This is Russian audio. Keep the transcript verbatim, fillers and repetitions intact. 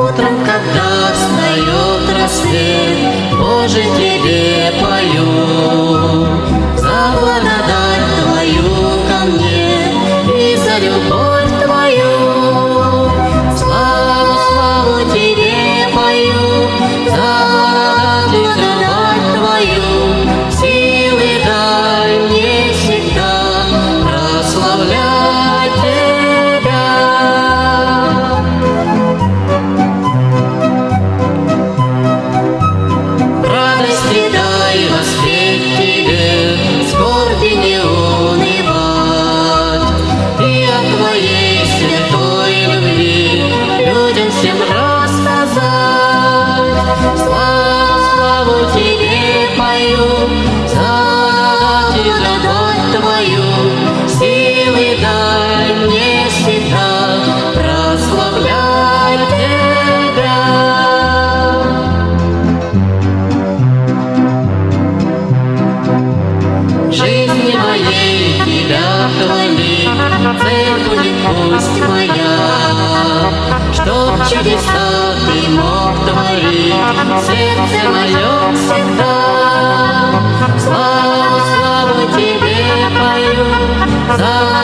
Утром, когда встает рассвет, Боже, Тебе пою за благодать Твою ко мне и за любовь Твою. Славу, славу Тебе пою за благодать Твою. Силы дай мне всегда прославлять Тебя. Радости дай воспеть Тебе, скорби не унывать, и о Твоей святой любви людям всем рассказать. Славу, славу Тебе пою за благодать Твою. Силы дай мне всегда прославлять Тебя. Жизни моей Тебя хвали, цель будет пусть моя, чтоб чудеса Ты мог творить в сердце моем всегда. Славу, славу Тебе пою за